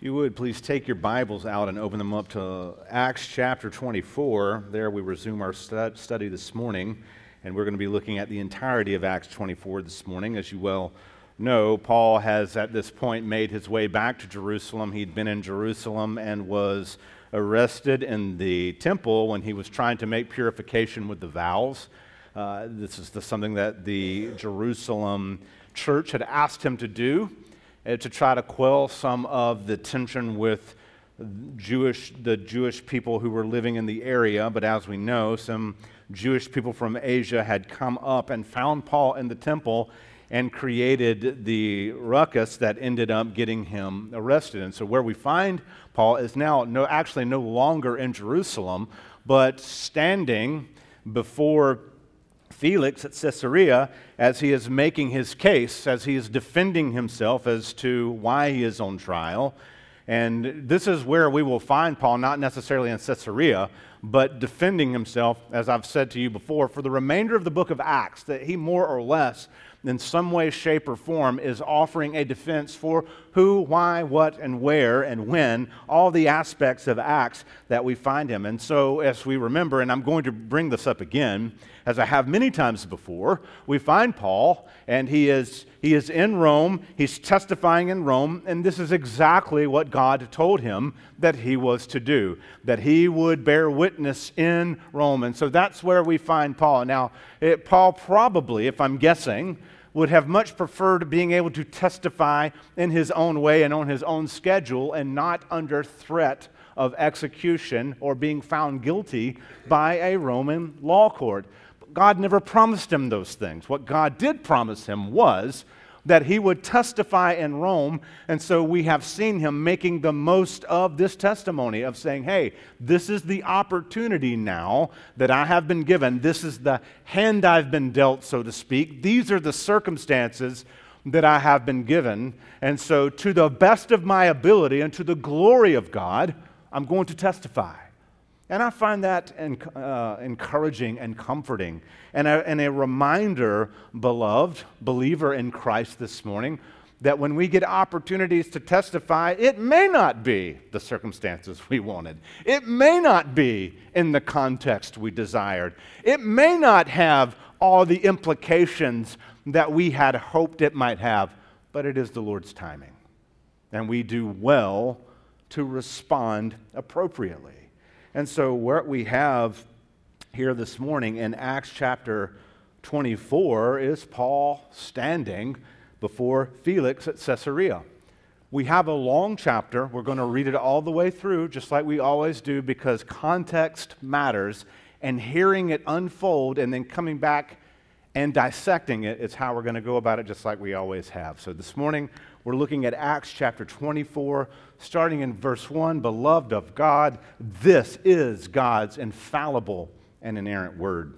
You would please take your Bibles out and open them up to Acts chapter 24. There we resume our study this morning, and we're going to be looking at the entirety of Acts 24 this morning. As you well know, Paul has at this point made his way back to Jerusalem. He'd been in Jerusalem and was arrested in the temple when he was trying to make purification with the vows. This is something that the Jerusalem church had asked him to do, to try to quell some of the tension with the Jewish people who were living in the area. But as we know, some Jewish people from Asia had come up and found Paul in the temple and created the ruckus that ended up getting him arrested. And so where we find Paul is now no longer in Jerusalem, but standing before Felix at Caesarea as he is making his case, as he is defending himself as to why he is on trial. And this is where we will find Paul, not necessarily in Caesarea, but defending himself, as I've said to you before, for the remainder of the book of Acts, that he more or less, in some way, shape, or form, is offering a defense for who, why, what, and where, and when, all the aspects of Acts that we find him. And so, as we remember, and I'm going to bring this up again, as I have many times before, we find Paul, and he is in Rome, he's testifying in Rome, and this is exactly what God told him that he was to do, that he would bear witness in Rome. And so that's where we find Paul. Now, Paul probably, if I'm guessing, would have much preferred being able to testify in his own way and on his own schedule and not under threat of execution or being found guilty by a Roman law court. God never promised him those things. What God did promise him was that he would testify in Rome, and so we have seen him making the most of this testimony of saying, hey, this is the opportunity now that I have been given. This is the hand I've been dealt, so to speak. These are the circumstances that I have been given, and so to the best of my ability and to the glory of God, I'm going to testify. And I find that encouraging and comforting, and a reminder, beloved believer in Christ this morning, that when we get opportunities to testify, it may not be the circumstances we wanted. It may not be in the context we desired. It may not have all the implications that we had hoped it might have, but it is the Lord's timing. And we do well to respond appropriately. And so what we have here this morning in Acts chapter 24 is Paul standing before Felix at Caesarea. We have a long chapter. We're going to read it all the way through, just like we always do, because context matters, and hearing it unfold and then coming back and dissecting it is how we're going to go about it, just like we always have. So this morning, we're looking at Acts chapter 24, starting in verse 1, Beloved of God, this is God's infallible and inerrant word.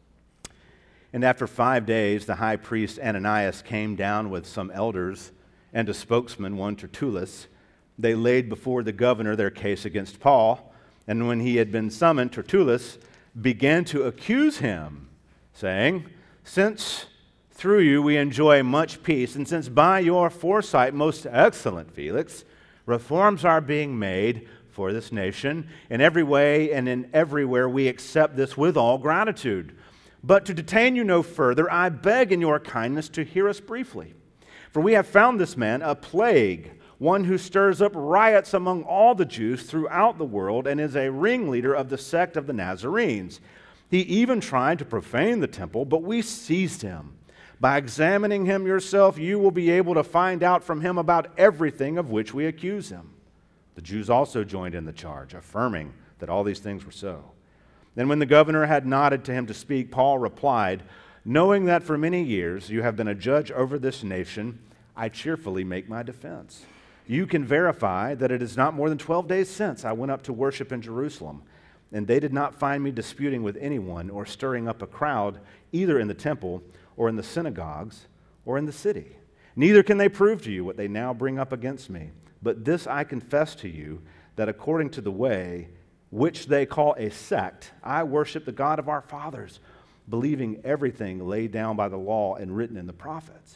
And after 5 days, the high priest Ananias came down with some elders and a spokesman, one Tertullus. They laid before the governor their case against Paul, and when he had been summoned, Tertullus began to accuse him, saying, Since through you we enjoy much peace, and since by your foresight, most excellent Felix, reforms are being made for this nation, in every way and in everywhere we accept this with all gratitude. But to detain you no further, I beg in your kindness to hear us briefly. For we have found this man a plague, one who stirs up riots among all the Jews throughout the world and is a ringleader of the sect of the Nazarenes. He even tried to profane the temple, but we seized him. By examining him yourself, you will be able to find out from him about everything of which we accuse him. The Jews also joined in the charge, affirming that all these things were so. Then when the governor had nodded to him to speak, Paul replied, Knowing that for many years you have been a judge over this nation, I cheerfully make my defense. You can verify that it is not more than 12 days since I went up to worship in Jerusalem, and they did not find me disputing with anyone or stirring up a crowd, either in the temple or in the synagogues, or in the city. Neither can they prove to you what they now bring up against me. But this I confess to you, that according to the way which they call a sect, I worship the God of our fathers, believing everything laid down by the law and written in the prophets,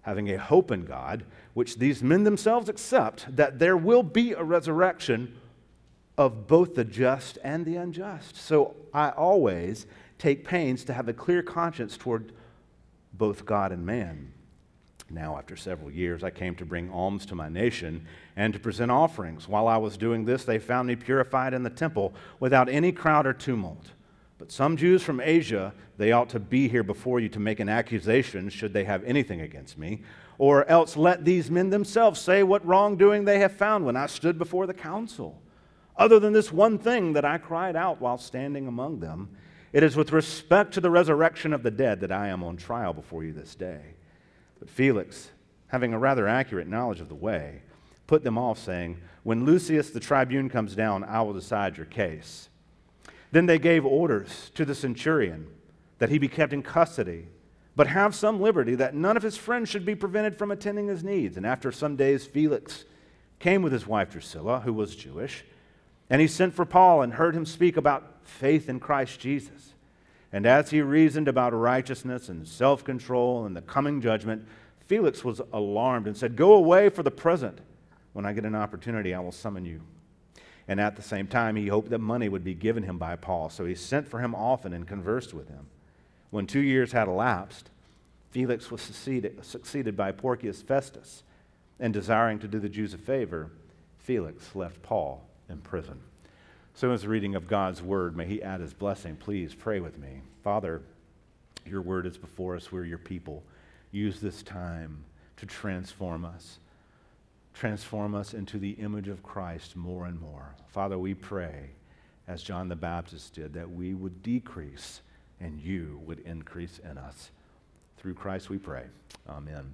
having a hope in God, which these men themselves accept, that there will be a resurrection of both the just and the unjust. So I always take pains to have a clear conscience toward both God and man. Now, after several years, I came to bring alms to my nation and to present offerings. While I was doing this, they found me purified in the temple without any crowd or tumult. But some Jews from Asia, they ought to be here before you to make an accusation should they have anything against me. Or else let these men themselves say what wrongdoing they have found when I stood before the council. Other than this one thing that I cried out while standing among them, it is with respect to the resurrection of the dead that I am on trial before you this day. But Felix, having a rather accurate knowledge of the way, put them off, saying, when Lucius the tribune comes down, I will decide your case. Then they gave orders to the centurion that he be kept in custody, but have some liberty, that none of his friends should be prevented from attending his needs. And after some days, Felix came with his wife Drusilla, who was Jewish, and he sent for Paul and heard him speak about faith in Christ Jesus. And as he reasoned about righteousness and self-control and the coming judgment, Felix was alarmed and said, go away for the present. When I get an opportunity, I will summon you. And at the same time, he hoped that money would be given him by Paul. So he sent for him often and conversed with him. When 2 years had elapsed, Felix was succeeded by Porcius Festus. And desiring to do the Jews a favor, Felix left Paul in prison. So as the reading of God's word, may he add his blessing. Please pray with me. Father, your word is before us. We're your people. Use this time to transform us. Transform us into the image of Christ more and more. Father, we pray, as John the Baptist did, that we would decrease and you would increase in us. Through Christ we pray. Amen.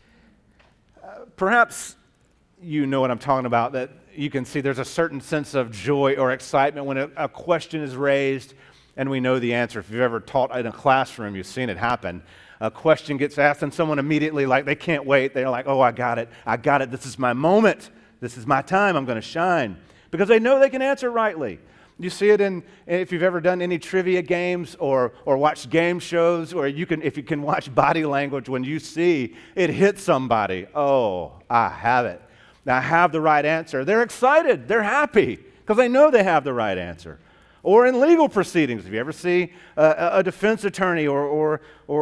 Perhaps you know what I'm talking about, that you can see there's a certain sense of joy or excitement when a question is raised and we know the answer. If you've ever taught in a classroom, you've seen it happen. A question gets asked and someone immediately, like, they can't wait. They're like, oh, I got it. This is my moment. This is my time. I'm going to shine. Because they know they can answer rightly. You see it if you've ever done any trivia games or watched game shows, or if you can watch body language when you see it hit somebody. Oh, I have it. I have the right answer. They're excited. They're happy because they know they have the right answer. Or in legal proceedings, if you ever see a defense attorney or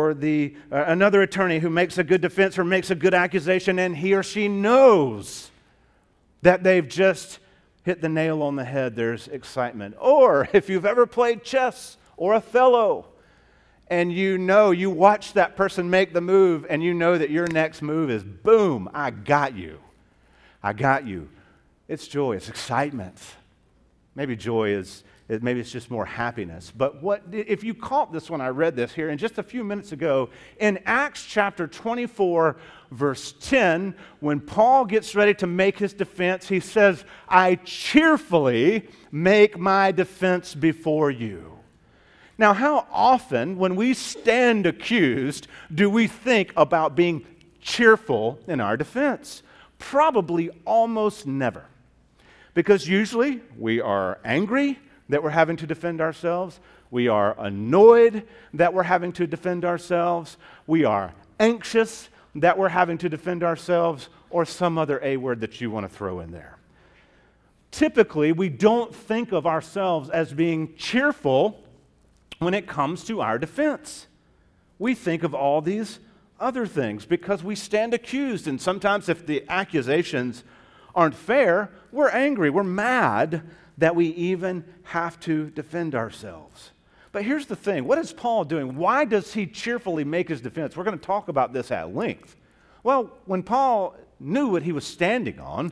another attorney who makes a good defense or makes a good accusation, and he or she knows that they've just hit the nail on the head, there's excitement. Or if you've ever played chess or Othello, and you watch that person make the move, and you know that your next move is, boom, I got you. I got you. It's joy. It's excitement. Maybe joy maybe it's just more happiness. But if you caught this when I read this here, and just a few minutes ago, in Acts chapter 24, verse 10, when Paul gets ready to make his defense, he says, I cheerfully make my defense before you. Now, how often when we stand accused do we think about being cheerful in our defense? Probably almost never. Because usually we are angry that we're having to defend ourselves. We are annoyed that we're having to defend ourselves. We are anxious that we're having to defend ourselves, or some other A word that you want to throw in there. Typically, we don't think of ourselves as being cheerful when it comes to our defense. We think of all these other things because we stand accused, and sometimes if the accusations aren't fair, we're angry, we're mad that we even have to defend ourselves. But here's the thing, what is Paul doing? Why does he cheerfully make his defense? We're going to talk about this at length. Well, when Paul knew what he was standing on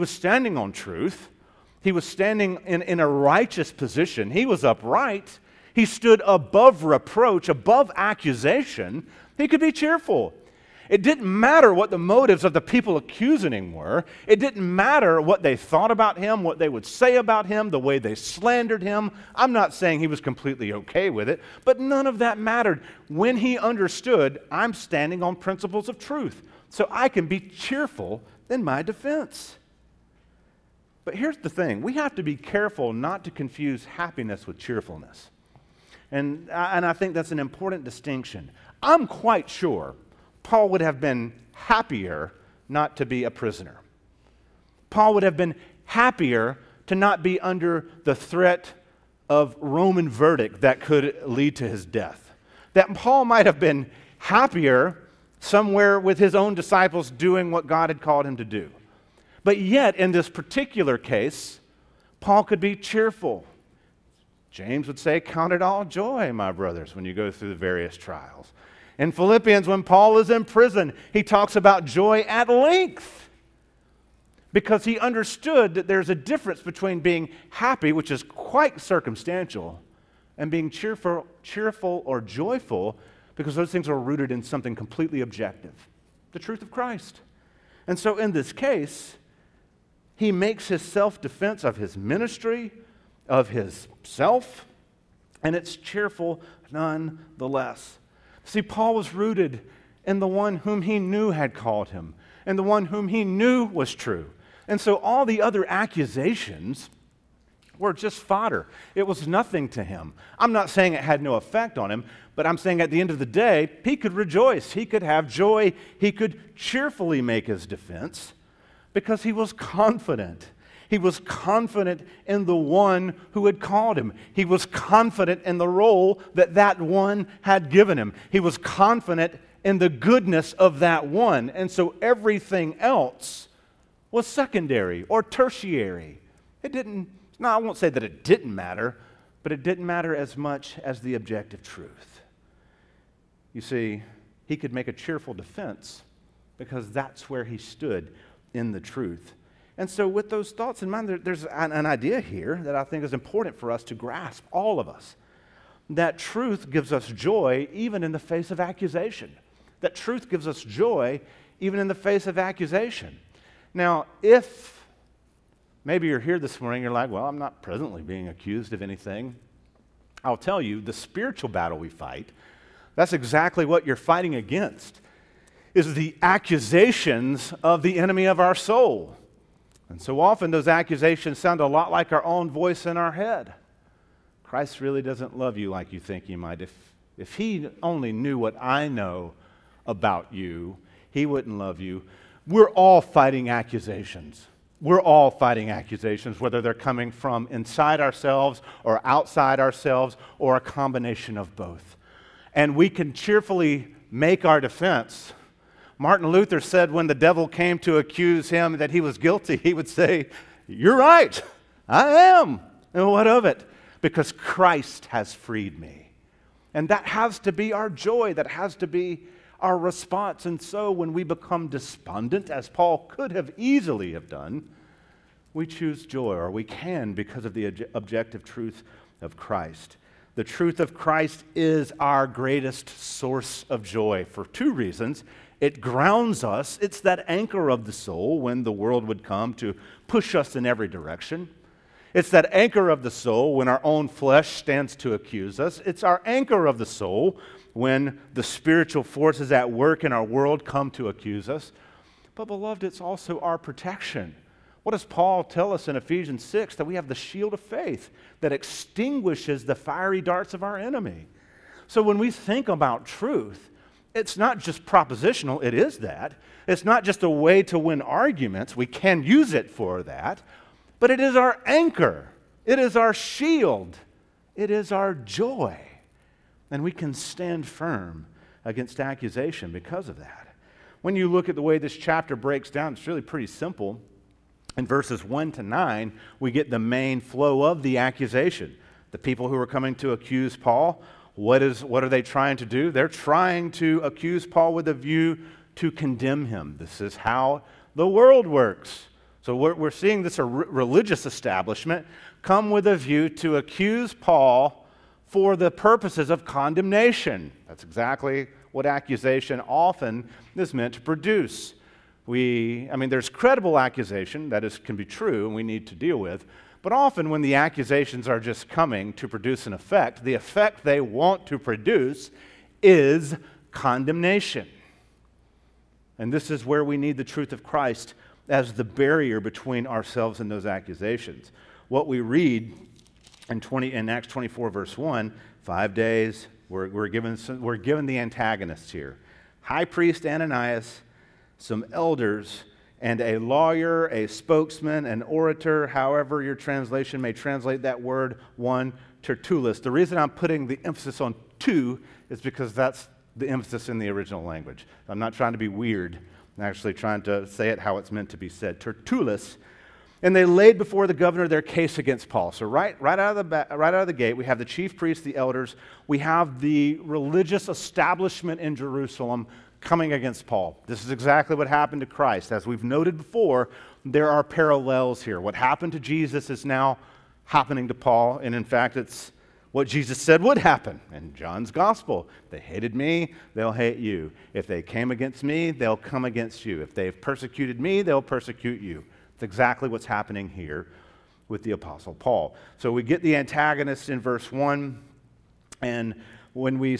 truth. He was standing in a righteous position. He was upright. He stood above reproach, above accusation. He could be cheerful. It didn't matter what the motives of the people accusing him were. It didn't matter what they thought about him, what they would say about him, the way they slandered him. I'm not saying he was completely okay with it, but none of that mattered when he understood, I'm standing on principles of truth, so I can be cheerful in my defense. But here's the thing. We have to be careful not to confuse happiness with cheerfulness. And I think that's an important distinction. I'm quite sure Paul would have been happier not to be a prisoner. Paul would have been happier to not be under the threat of Roman verdict that could lead to his death. That Paul might have been happier somewhere with his own disciples doing what God had called him to do. But yet, in this particular case, Paul could be cheerful. James would say, "Count it all joy, my brothers, when you go through the various trials." In Philippians, when Paul is in prison, he talks about joy at length because he understood that there's a difference between being happy, which is quite circumstantial, and being cheerful or joyful, because those things are rooted in something completely objective, the truth of Christ. And so in this case, he makes his self-defense of his ministry, of his self, and it's cheerful nonetheless. See, Paul was rooted in the one whom he knew had called him, and the one whom he knew was true. And so all the other accusations were just fodder. It was nothing to him. I'm not saying it had no effect on him, but I'm saying at the end of the day, he could rejoice. He could have joy. He could cheerfully make his defense because he was confident. He was confident in the one who had called him. He was confident in the role that that one had given him. He was confident in the goodness of that one. And so everything else was secondary or tertiary. I won't say that it didn't matter, but it didn't matter as much as the objective truth. You see, he could make a cheerful defense because that's where he stood in the truth. And so with those thoughts in mind, there's an idea here that I think is important for us to grasp, all of us. That truth gives us joy even in the face of accusation. That truth gives us joy even in the face of accusation. Now, if maybe you're here this morning, you're like, well, I'm not presently being accused of anything. I'll tell you, the spiritual battle we fight, that's exactly what you're fighting against, is the accusations of the enemy of our soul. And so often those accusations sound a lot like our own voice in our head. Christ really doesn't love you like you think he might. If he only knew what I know about you, he wouldn't love you. We're all fighting accusations. We're all fighting accusations, whether they're coming from inside ourselves or outside ourselves or a combination of both. And we can cheerfully make our defense. Martin Luther said when the devil came to accuse him that he was guilty, he would say, "You're right, I am. And what of it? Because Christ has freed me." And that has to be our joy. That has to be our response. And so when we become despondent, as Paul could have easily have done, we choose joy, or we can, because of the objective truth of Christ. The truth of Christ is our greatest source of joy for two reasons. It grounds us. It's that anchor of the soul when the world would come to push us in every direction. It's that anchor of the soul when our own flesh stands to accuse us. It's our anchor of the soul when the spiritual forces at work in our world come to accuse us. But beloved, it's also our protection. What does Paul tell us in Ephesians 6? That we have the shield of faith that extinguishes the fiery darts of our enemy. So when we think about truth, it's not just propositional, it is that. It's not just a way to win arguments. We can use it for that. But it is our anchor. It is our shield. It is our joy. And we can stand firm against accusation because of that. When you look at the way this chapter breaks down, it's really pretty simple. In verses 1 to 9, we get the main flow of the accusation. The people who are coming to accuse Paul, what are they trying to do? They're trying to accuse Paul with a view to condemn him. This is how the world works. So we're seeing this religious establishment come with a view to accuse Paul for the purposes of condemnation. That's exactly what accusation often is meant to produce. There's credible accusation that can be true and we need to deal with, but often when the accusations are just coming to produce an effect, the effect they want to produce is condemnation. And this is where we need the truth of Christ as the barrier between ourselves and those accusations. What we read in Acts 24, verse 1, 5 days, we're given the antagonists here. high priest Ananias, some elders, and a lawyer, a spokesman, an orator, however your translation may translate that word, one, Tertullus. The reason I'm putting the emphasis on two is because that's the emphasis in the original language. I'm not trying to be weird. I'm actually trying to say it how it's meant to be said. Tertullus. And they laid before the governor their case against Paul. So right out of the gate, we have the chief priests, the elders. We have the religious establishment in Jerusalem coming against Paul. This is exactly what happened to Christ. As we've noted before, there are parallels here. What happened to Jesus is now happening to Paul, and in fact, it's what Jesus said would happen in John's gospel. If they hated me, they'll hate you. If they came against me, they'll come against you. If they've persecuted me, they'll persecute you. It's exactly what's happening here with the Apostle Paul. So we get the antagonist in verse 1, and when we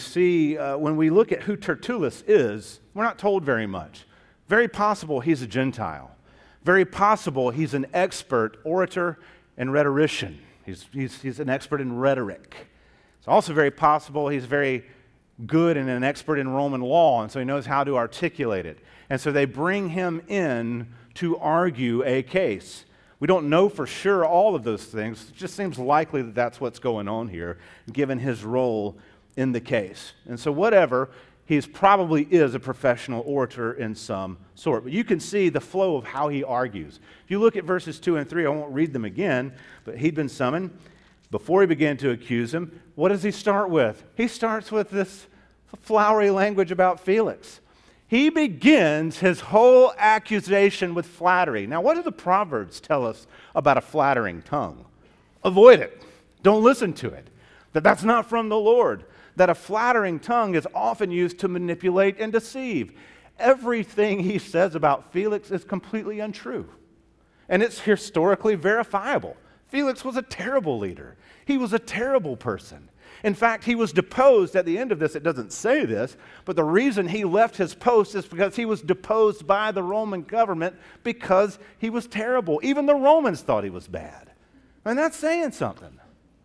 look at who Tertullus is, we're not told very much. Very possible he's a Gentile. Very possible he's an expert orator and rhetorician. He's an expert in rhetoric. It's also very possible he's very good and an expert in Roman law, and so he knows how to articulate it. And so they bring him in to argue a case. We don't know for sure all of those things. It just seems likely that that's what's going on here, given his role in the case. And so whatever, he probably is a professional orator in some sort. But you can see the flow of how he argues. If you look at verses 2 and 3, I won't read them again, but he'd been summoned. Before he began to accuse him, what does he start with? He starts with this flowery language about Felix. He begins his whole accusation with flattery. Now, what do the Proverbs tell us about a flattering tongue? Avoid it. Don't listen to it. That's not from the Lord. That a flattering tongue is often used to manipulate and deceive. Everything he says about Felix is completely untrue. And it's historically verifiable. Felix was a terrible leader. He was a terrible person. In fact, he was deposed at the end of this. It doesn't say this, but the reason he left his post is because he was deposed by the Roman government because he was terrible. Even the Romans thought he was bad. And that's saying something.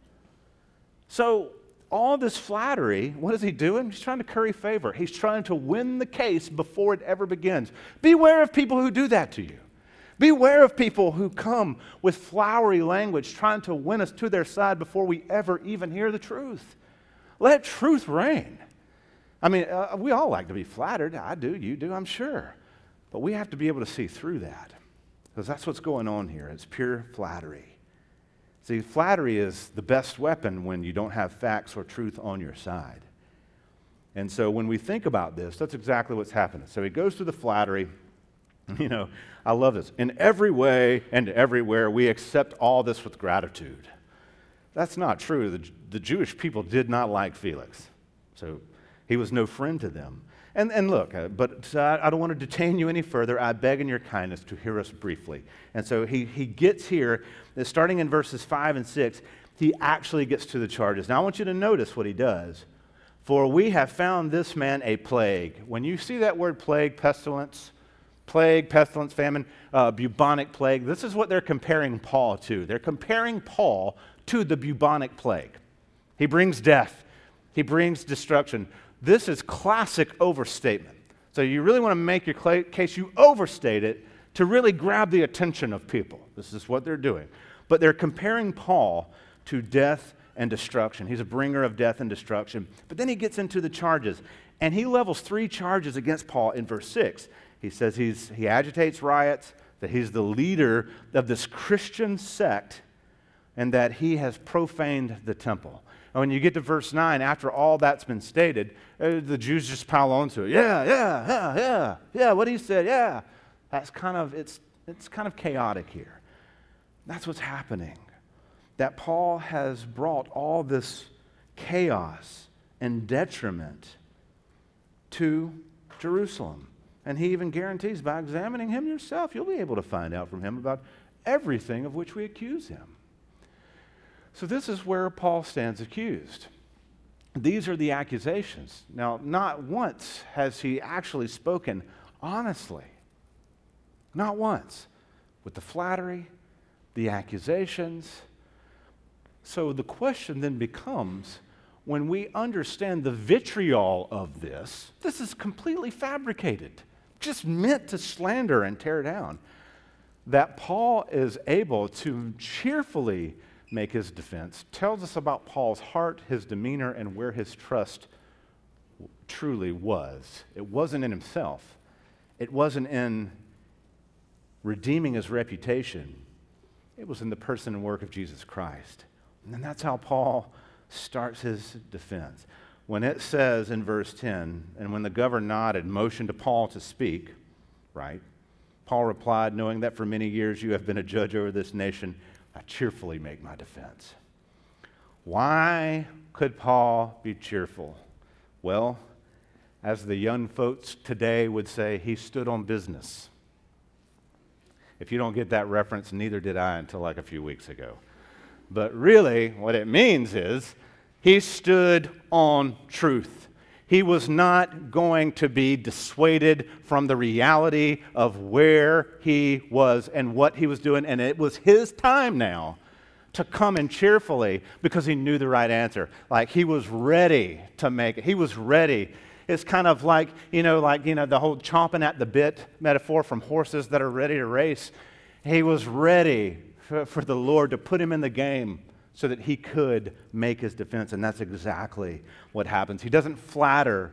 So, all this flattery, what is he doing? He's trying to curry favor. He's trying to win the case before it ever begins. Beware of people who do that to you. Beware of people who come with flowery language trying to win us to their side before we ever even hear the truth. Let truth reign. I mean, we all like to be flattered. I do, you do, I'm sure. But we have to be able to see through that because that's what's going on here. It's pure flattery. See, flattery is the best weapon when you don't have facts or truth on your side. And so when we think about this, that's exactly what's happening. So he goes through the flattery. You know, I love this. In every way and everywhere, we accept all this with gratitude. That's not true. The Jewish people did not like Felix. So he was no friend to them. And look, I don't want to detain you any further. I beg in your kindness to hear us briefly. And so he gets here, starting in verses 5 and 6, he actually gets to the charges. Now I want you to notice what he does. For we have found this man a plague. When you see that word plague, pestilence, famine, bubonic plague, this is what they're comparing Paul to. They're comparing Paul to the bubonic plague. He brings death. He brings destruction. This is classic overstatement. So you really want to make your case, you overstate it to really grab the attention of people. This is what they're doing. But they're comparing Paul to death and destruction. He's a bringer of death and destruction. But then he gets into the charges, and he levels 3 charges against Paul in verse 6. He says he agitates riots, that he's the leader of this Christian sect, and that he has profaned the temple. And when you get to verse 9, after all that's been stated, the Jews just pile onto it. Yeah, what he said, yeah. It's kind of chaotic here. That's what's happening. That Paul has brought all this chaos and detriment to Jerusalem. And he even guarantees by examining him yourself, you'll be able to find out from him about everything of which we accuse him. So this is where Paul stands accused. These are the accusations. Now, not once has he actually spoken honestly. Not once. With the flattery, the accusations. So the question then becomes, when we understand the vitriol of this, this is completely fabricated, just meant to slander and tear down, that Paul is able to cheerfully make his defense, tells us about Paul's heart, his demeanor, and where his trust truly was. It wasn't in himself. It wasn't in redeeming his reputation. It was in the person and work of Jesus Christ. And that's how Paul starts his defense. When it says in verse 10, and when the governor nodded, motioned to Paul to speak, right? Paul replied, knowing that for many years you have been a judge over this nation, I cheerfully make my defense. Why could Paul be cheerful? Well, as the young folks today would say, he stood on business. If you don't get that reference, neither did I until like a few weeks ago. But really, what it means is he stood on truth. He was not going to be dissuaded from the reality of where he was and what he was doing. And it was his time now to come in cheerfully because he knew the right answer. Like he was ready to make it. He was ready. It's kind of like the whole chomping at the bit metaphor from horses that are ready to race. He was ready for the Lord to put him in the game so that he could make his defense, and that's exactly what happens. He doesn't flatter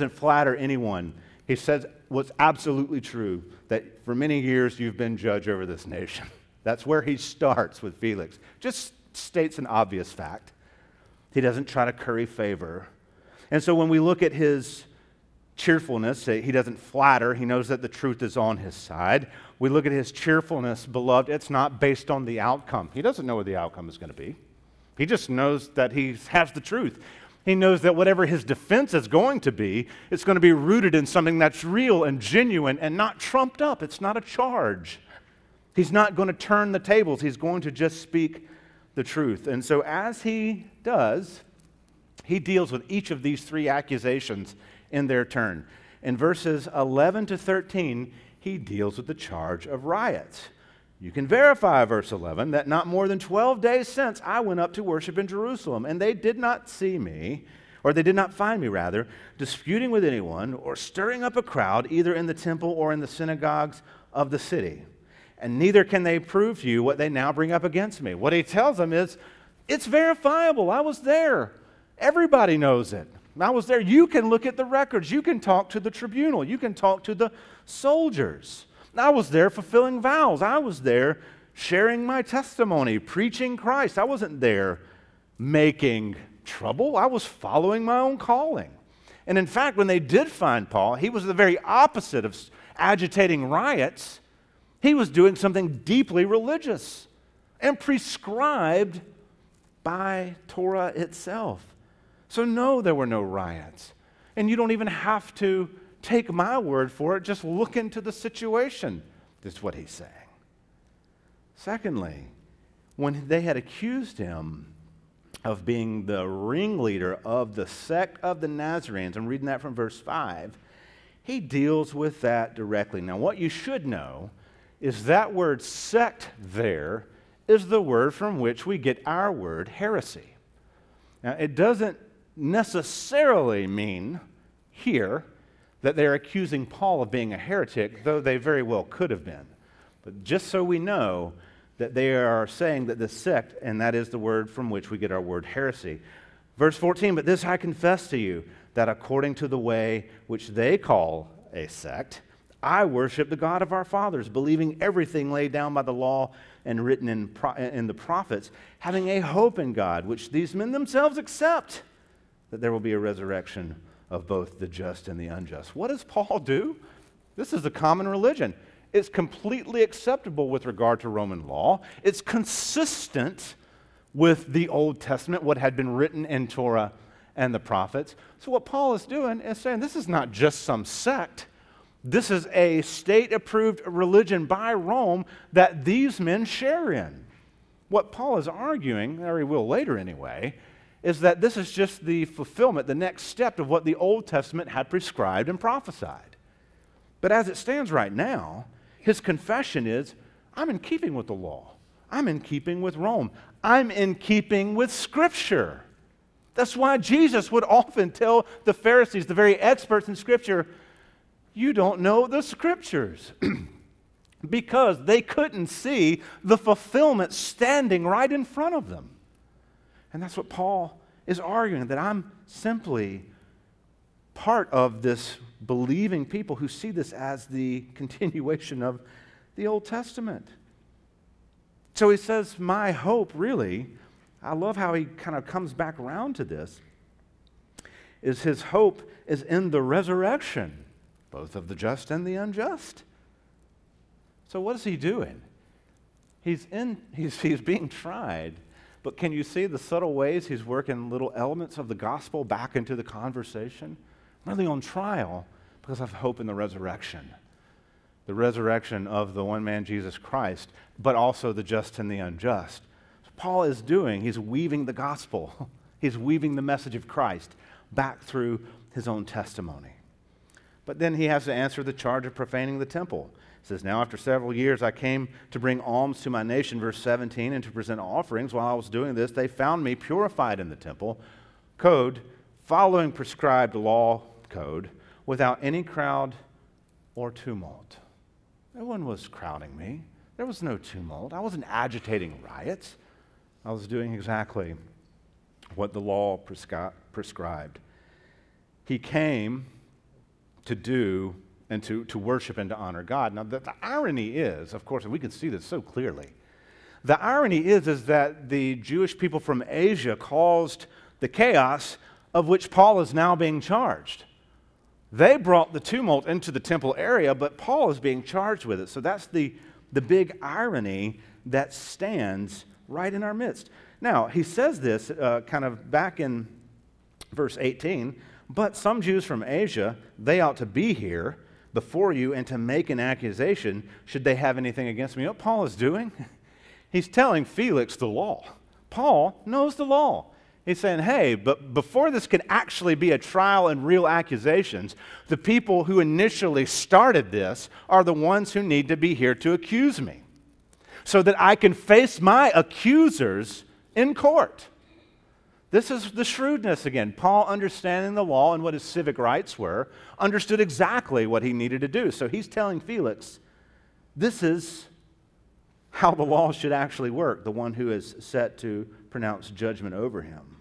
anyone. He says what's absolutely true, that for many years you've been judge over this nation. That's where he starts with Felix. Just states an obvious fact. He doesn't try to curry favor. And so when we look at his cheerfulness, he doesn't flatter. He knows that the truth is on his side. We look at his cheerfulness, beloved, it's not based on the outcome. He doesn't know what the outcome is going to be. He just knows that he has the truth. He knows that whatever his defense is going to be, it's going to be rooted in something that's real and genuine and not trumped up. It's not a charge. He's not going to turn the tables. He's going to just speak the truth. And so as he does, he deals with each of these three accusations in their turn. In verses 11 to 13, he deals with the charge of riots. You can verify, verse 11, that not more than 12 days since I went up to worship in Jerusalem, and they did not see me, or they did not find me, rather, disputing with anyone or stirring up a crowd, either in the temple or in the synagogues of the city. And neither can they prove to you what they now bring up against me. What he tells them is, it's verifiable. I was there. Everybody knows it. I was there. You can look at the records. You can talk to the tribunal. You can talk to the soldiers. I was there fulfilling vows. I was there sharing my testimony, preaching Christ. I wasn't there making trouble. I was following my own calling. And in fact, when they did find Paul, he was the very opposite of agitating riots. He was doing something deeply religious and prescribed by Torah itself. So no, there were no riots. And you don't even have to take my word for it. Just look into the situation. That's what he's saying. Secondly, when they had accused him of being the ringleader of the sect of the Nazarenes, I'm reading that from verse 5, he deals with that directly. Now, what you should know is that word sect there is the word from which we get our word heresy. Now, it doesn't necessarily mean here that they're accusing Paul of being a heretic, though they very well could have been. But just so we know that they are saying that the sect, and that is the word from which we get our word heresy. Verse 14, but this I confess to you, that according to the way which they call a sect, I worship the God of our fathers, believing everything laid down by the law and written in the prophets, having a hope in God, which these men themselves accept, that there will be a resurrection of both the just and the unjust. What does Paul do? This is a common religion. It's completely acceptable with regard to Roman law. It's consistent with the Old Testament, what had been written in Torah and the prophets. So what Paul is doing is saying this is not just some sect. This is a state-approved religion by Rome that these men share in. What Paul is arguing, or he will later anyway, is that this is just the fulfillment, the next step of what the Old Testament had prescribed and prophesied. But as it stands right now, his confession is, I'm in keeping with the law. I'm in keeping with Rome. I'm in keeping with Scripture. That's why Jesus would often tell the Pharisees, the very experts in Scripture, you don't know the Scriptures. Because they couldn't see the fulfillment standing right in front of them. And that's what Paul is arguing, that I'm simply part of this believing people who see this as the continuation of the Old Testament. So he says, my hope really, I love how he kind of comes back around to this, is his hope is in the resurrection, both of the just and the unjust. So what is he doing? He's being tried, but can you see the subtle ways he's working little elements of the gospel back into the conversation? I'm really on trial because I have hope in the resurrection. The resurrection of the one man, Jesus Christ, but also the just and the unjust. So Paul is doing, he's weaving the gospel. He's weaving the message of Christ back through his own testimony. But then he has to answer the charge of profaning the temple. It says, now after several years I came to bring alms to my nation, verse 17, and to present offerings. While I was doing this, they found me purified in the temple, following prescribed law code, without any crowd or tumult. No one was crowding me. There was no tumult. I wasn't agitating riots. I was doing exactly what the law prescribed. He came to do and to worship and to honor God. Now, the irony is, of course, and we can see this so clearly, the irony is that the Jewish people from Asia caused the chaos of which Paul is now being charged. They brought the tumult into the temple area, but Paul is being charged with it. So that's the big irony that stands right in our midst. Now, he says this kind of back in verse 18, but some Jews from Asia, they ought to be here before you and to make an accusation should they have anything against me. You know what Paul is doing? He's telling Felix the law. Paul knows the law. He's saying, hey, but before this can actually be a trial and real accusations, the people who initially started this are the ones who need to be here to accuse me so that I can face my accusers in court. This is the shrewdness again. Paul, understanding the law and what his civic rights were, understood exactly what he needed to do. So he's telling Felix, this is how the law should actually work, the one who is set to pronounce judgment over him.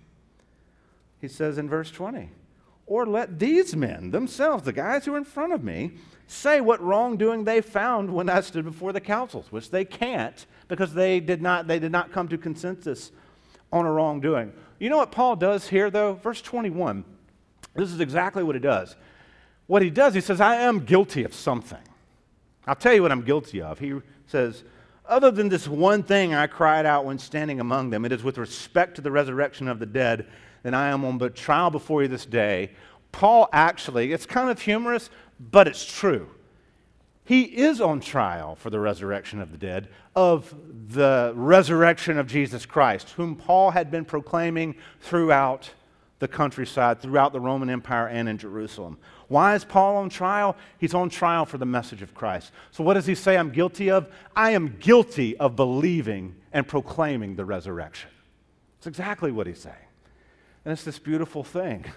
He says in verse 20, or let these men themselves, the guys who are in front of me, say what wrongdoing they found when I stood before the councils, which they can't because they did not come to consensus on a wrongdoing. You know what Paul does here, though? Verse 21, this is exactly what he does. What he does, he says, I am guilty of something. I'll tell you what I'm guilty of. He says, other than this one thing I cried out when standing among them, it is with respect to the resurrection of the dead, that I am on trial before you this day. Paul actually, it's kind of humorous, but it's true. He is on trial for the resurrection of the dead, of the resurrection of Jesus Christ, whom Paul had been proclaiming throughout the countryside, throughout the Roman Empire and in Jerusalem. Why is Paul on trial? He's on trial for the message of Christ. So what does he say I'm guilty of? I am guilty of believing and proclaiming the resurrection. That's exactly what he's saying. And it's this beautiful thing.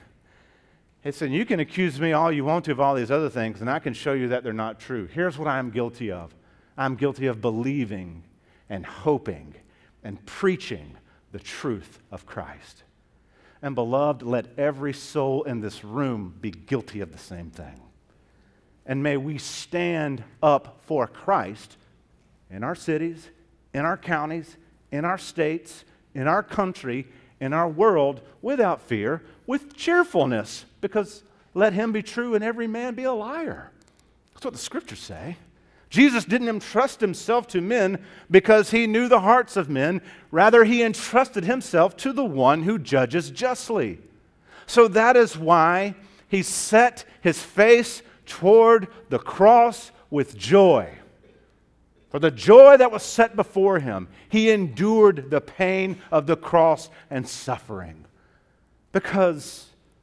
He said, you can accuse me all you want to of all these other things, and I can show you that they're not true. Here's what I'm guilty of. I'm guilty of believing and hoping and preaching the truth of Christ. And beloved, let every soul in this room be guilty of the same thing. And may we stand up for Christ in our cities, in our counties, in our states, in our country, in our world, without fear, with cheerfulness, because let him be true and every man be a liar. That's what the scriptures say. Jesus didn't entrust himself to men because he knew the hearts of men. Rather, he entrusted himself to the one who judges justly. So that is why he set his face toward the cross with joy. For the joy that was set before him, he endured the pain of the cross and suffering. Because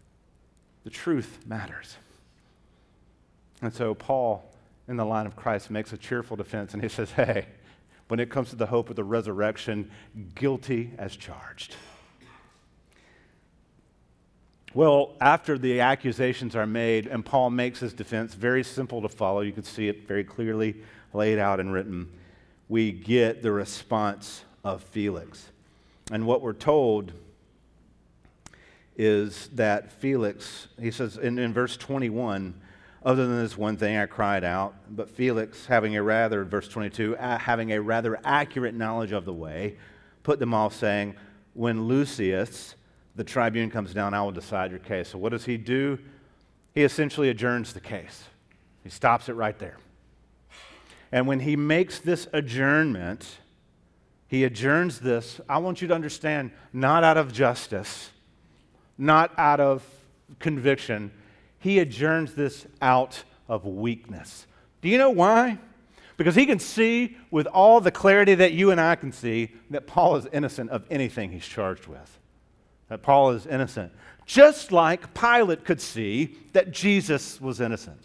the truth matters. And so Paul, in the line of Christ, makes a cheerful defense, and he says, hey, when it comes to the hope of the resurrection, guilty as charged. Well, after the accusations are made and Paul makes his defense, very simple to follow, you can see it very clearly laid out and written, we get the response of Felix. And what we're told is that Felix, he says in verse 21, other than this one thing I cried out, but Felix, verse 22, having a rather accurate knowledge of the way, put them off, saying, when Lucius, the tribune, comes down, I will decide your case. So what does he do? He essentially adjourns the case. He stops it right there. And when he makes this adjournment, he adjourns this, I want you to understand, not out of justice, not out of conviction. He adjourns this out of weakness. Do you know why? Because he can see with all the clarity that you and I can see that Paul is innocent of anything he's charged with. That Paul is innocent. Just like Pilate could see that Jesus was innocent.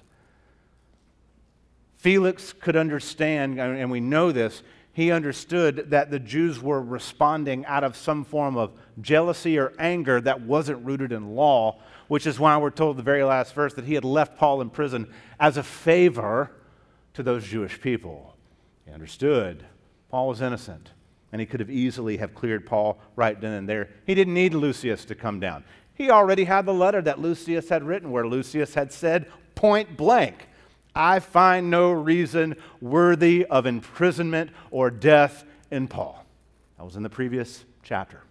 Felix could understand, and we know this, he understood that the Jews were responding out of some form of jealousy or anger that wasn't rooted in law, which is why we're told in the very last verse that he had left Paul in prison as a favor to those Jewish people. He understood Paul was innocent, and he could have easily have cleared Paul right then and there. He didn't need Lucius to come down. He already had the letter that Lucius had written where Lucius had said point blank, I find no reason worthy of imprisonment or death in Paul. That was in the previous chapter.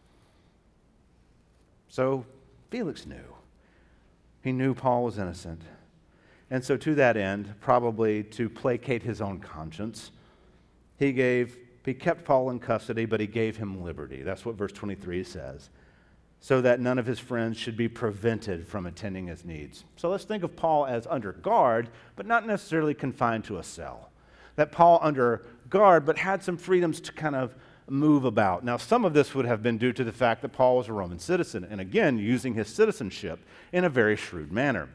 So Felix knew. He knew Paul was innocent. And so to that end, probably to placate his own conscience, he kept Paul in custody, but he gave him liberty. That's what verse 23 says. So that none of his friends should be prevented from attending his needs. So let's think of Paul as under guard, but not necessarily confined to a cell. That Paul under guard, but had some freedoms to kind of move about. Now, some of this would have been due to the fact that Paul was a Roman citizen, and again, using his citizenship in a very shrewd manner.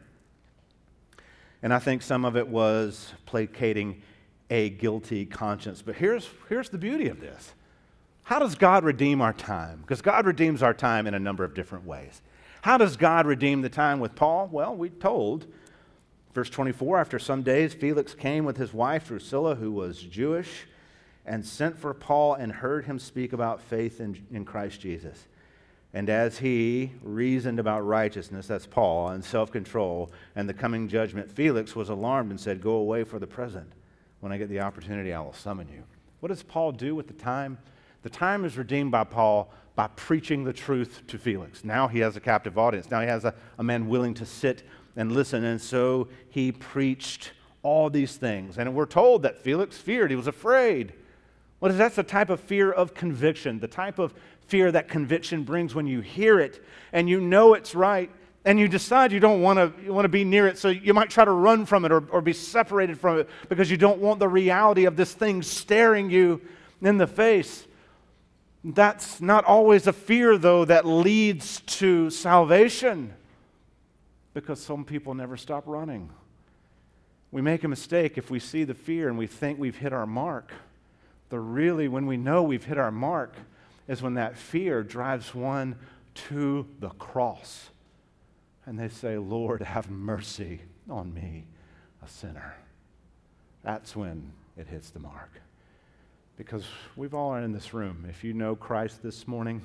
And I think some of it was placating a guilty conscience. But here's the beauty of this. How does God redeem our time? Because God redeems our time in a number of different ways. How does God redeem the time with Paul? Well, we're told, verse 24, after some days, Felix came with his wife Drusilla, who was Jewish, and sent for Paul and heard him speak about faith in Christ Jesus. And as he reasoned about righteousness, that's Paul, and self-control, and the coming judgment, Felix was alarmed and said, go away for the present. When I get the opportunity, I will summon you. What does Paul do with the time? The time is redeemed by Paul by preaching the truth to Felix. Now he has a captive audience. Now he has a man willing to sit and listen. And so he preached all these things. And we're told that Felix feared. He was afraid. That's the type of fear of conviction, the type of fear that conviction brings when you hear it and you know it's right and you decide you don't want to be near it, so you might try to run from it or be separated from it because you don't want the reality of this thing staring you in the face. That's not always a fear, though, that leads to salvation, because some people never stop running. We make a mistake if we see the fear and we think we've hit our mark. But really, when we know we've hit our mark, is when that fear drives one to the cross. And they say, Lord, have mercy on me, a sinner. That's when it hits the mark. Because we've all are in this room. If you know Christ this morning,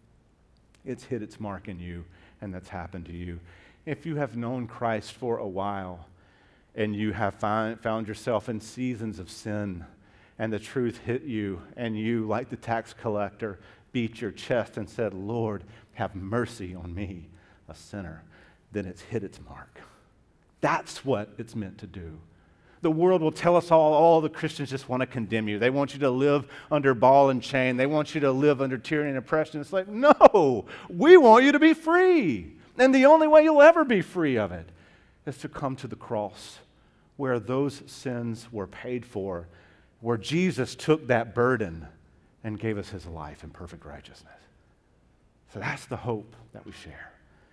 it's hit its mark in you, and that's happened to you. If you have known Christ for a while, and you have found yourself in seasons of sin, and the truth hit you, and you, like the tax collector, beat your chest and said, Lord, have mercy on me, a sinner, then it's hit its mark. That's what it's meant to do. The world will tell us all the Christians just want to condemn you. They want you to live under ball and chain. They want you to live under tyranny and oppression. It's like, no, we want you to be free. And the only way you'll ever be free of it is to come to the cross where those sins were paid for, where Jesus took that burden and gave us his life in perfect righteousness. So that's the hope that we share.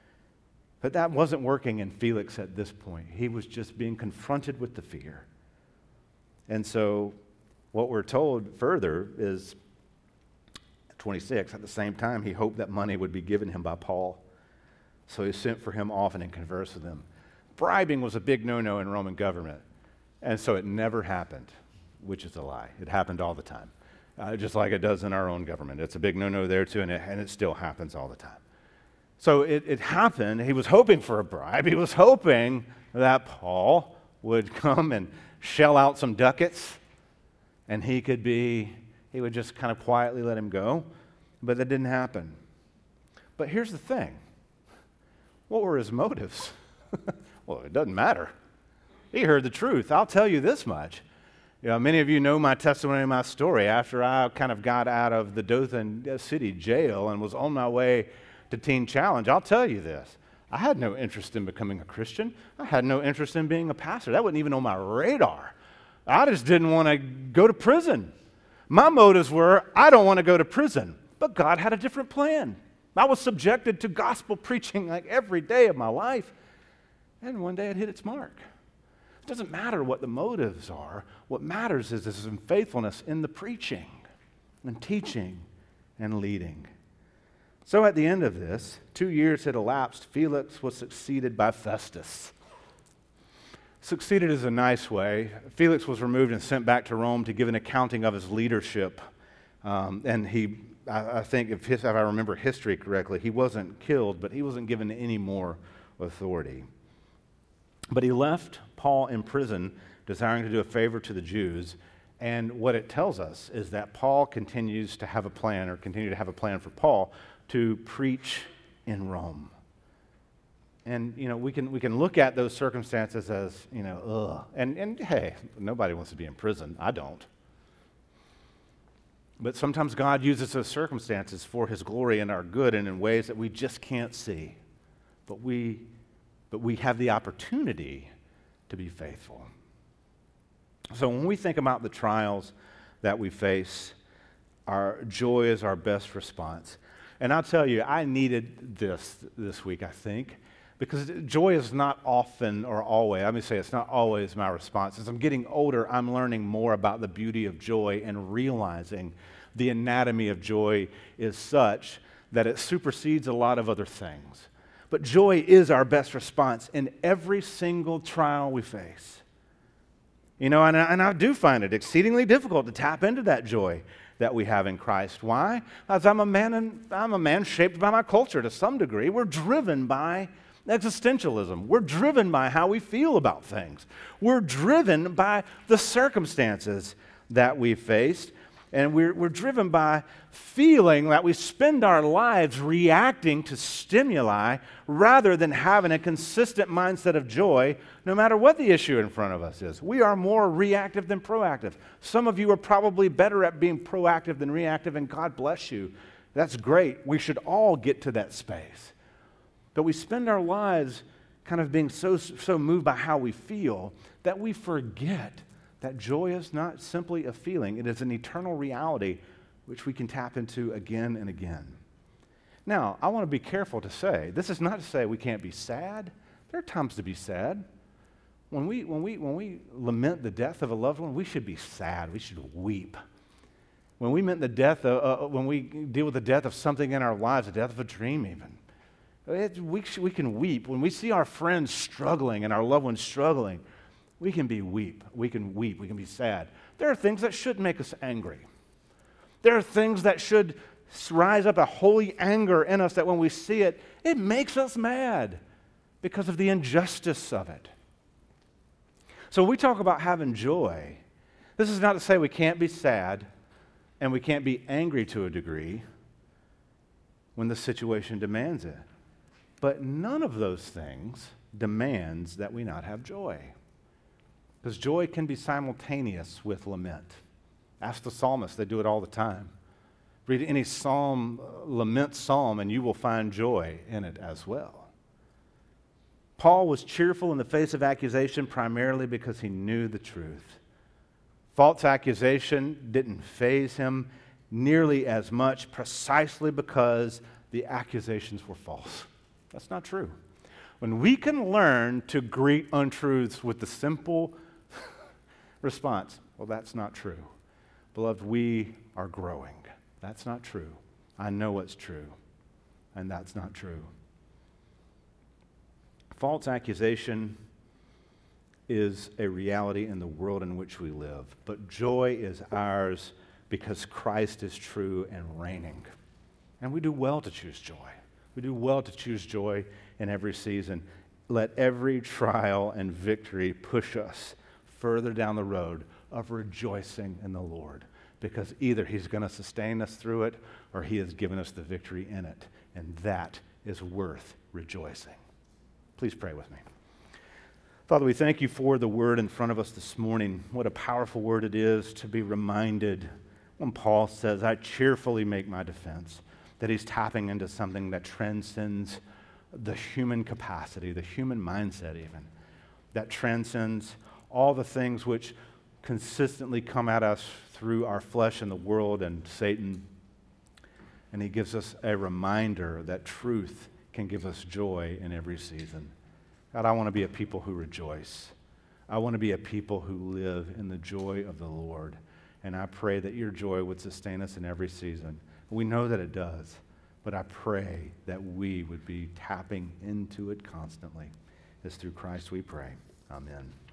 But that wasn't working in Felix at this point. He was just being confronted with the fear. And so what we're told further is 26, at the same time, he hoped that money would be given him by Paul, So he sent for him often and conversed with him. Bribing was a big no-no in Roman government, and so it never happened, which is a lie. It happened all the time, just like it does in our own government. It's a big no-no there too, and it still happens all the time. So it happened. He was hoping for a bribe. He was hoping that Paul would come and shell out some ducats, and he would just kind of quietly let him go. But that didn't happen. But here's the thing. What were his motives? Well, it doesn't matter. He heard the truth. I'll tell you this much. Many of you know my testimony and my story. After I kind of got out of the Dothan City jail and was on my way to Teen Challenge, I'll tell you this. I had no interest in becoming a Christian. I had no interest in being a pastor. That wasn't even on my radar. I just didn't want to go to prison. My motives were, I don't want to go to prison. But God had a different plan. I was subjected to gospel preaching like every day of my life. And one day it hit its mark. It doesn't matter what the motives are. What matters is some faithfulness in the preaching and teaching and leading. So at the end of this, 2 years had elapsed. Felix was succeeded by Festus. Succeeded is a nice way. Felix was removed and sent back to Rome to give an accounting of his leadership. I think if I remember history correctly, he wasn't killed, but he wasn't given any more authority. But he left Paul in prison, desiring to do a favor to the Jews. And what it tells us is that Paul continued to have a plan for Paul to preach in Rome. And, we can look at those circumstances as, ugh. And hey, nobody wants to be in prison. I don't. But sometimes God uses those circumstances for his glory and our good and in ways that we just can't see. But we have the opportunity to be faithful. So when we think about the trials that we face, our joy is our best response. And I'll tell you, I needed this week, I think, because joy is not often or always, let me say it's not always my response. As I'm getting older, I'm learning more about the beauty of joy and realizing the anatomy of joy is such that it supersedes a lot of other things. But joy is our best response in every single trial we face. And I do find it exceedingly difficult to tap into that joy that we have in Christ. Why? As I'm a man shaped by my culture to some degree. We're driven by existentialism. We're driven by how we feel about things. We're driven by the circumstances that we faced. And we're driven by feeling that we spend our lives reacting to stimuli rather than having a consistent mindset of joy no matter what the issue in front of us is. We are more reactive than proactive. Some of you are probably better at being proactive than reactive, and God bless you. That's great. We should all get to that space. But we spend our lives kind of being so moved by how we feel that we forget that joy is not simply a feeling. It is an eternal reality which we can tap into again and again. Now, I want to be careful to say, this is not to say we can't be sad. There are times to be sad. When we lament the death of a loved one, we should be sad. We should weep. When we when we deal with the death of something in our lives, the death of a dream even, we can weep. When we see our friends struggling and our loved ones struggling, we can weep, we can be sad. There are things that should make us angry. There are things that should rise up a holy anger in us that when we see it, it makes us mad because of the injustice of it. So when we talk about having joy, this is not to say we can't be sad and we can't be angry to a degree when the situation demands it. But none of those things demands that we not have joy. Because joy can be simultaneous with lament. Ask the psalmists, they do it all the time. Read any lament psalm, and you will find joy in it as well. Paul was cheerful in the face of accusation primarily because he knew the truth. False accusation didn't faze him nearly as much precisely because the accusations were false. That's not true. When we can learn to greet untruths with the simple response, well, that's not true. Beloved, we are growing. That's not true. I know what's true, and that's not true. False accusation is a reality in the world in which we live, but joy is ours because Christ is true and reigning. And we do well to choose joy. We do well to choose joy in every season. Let every trial and victory push us further down the road of rejoicing in the Lord, because either he's going to sustain us through it or he has given us the victory in it, and that is worth rejoicing. Please pray with me. Father, we thank you for the word in front of us this morning. What a powerful word it is to be reminded when Paul says, I cheerfully make my defense, that he's tapping into something that transcends the human capacity, the human mindset even, that transcends all the things which consistently come at us through our flesh and the world and Satan. And he gives us a reminder that truth can give us joy in every season. God, I want to be a people who rejoice. I want to be a people who live in the joy of the Lord. And I pray that your joy would sustain us in every season. We know that it does, but I pray that we would be tapping into it constantly. It's through Christ we pray. Amen.